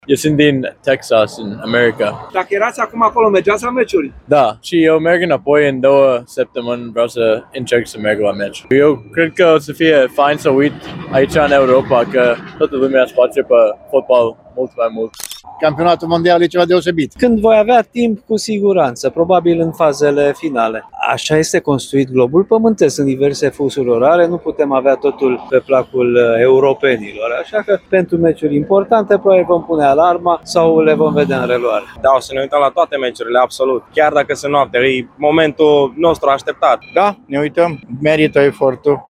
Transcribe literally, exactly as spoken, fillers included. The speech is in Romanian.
Eu sunt din Texas, în America. Dacă erați acum acolo, mergeați la meciuri? Da, și eu merg înapoi în două săptămâni, vreau să încerc să merg la meci. Eu cred că o să fie fain să uit aici în Europa, că toată lumea îți face pe fotbal mult mai mult. Campionatul mondial e ceva deosebit. Când voi avea timp, cu siguranță, probabil în fazele finale. Așa este construit globul pământesc în diverse fusuri orare, nu putem avea totul pe placul europenilor, așa că pentru meciuri importante probabil vom pune alarma sau le vom vedea în reluare. Da, o să ne uităm la toate meciurile, absolut, chiar dacă sunt noapte, e momentul nostru așteptat. Da, ne uităm, merită efortul.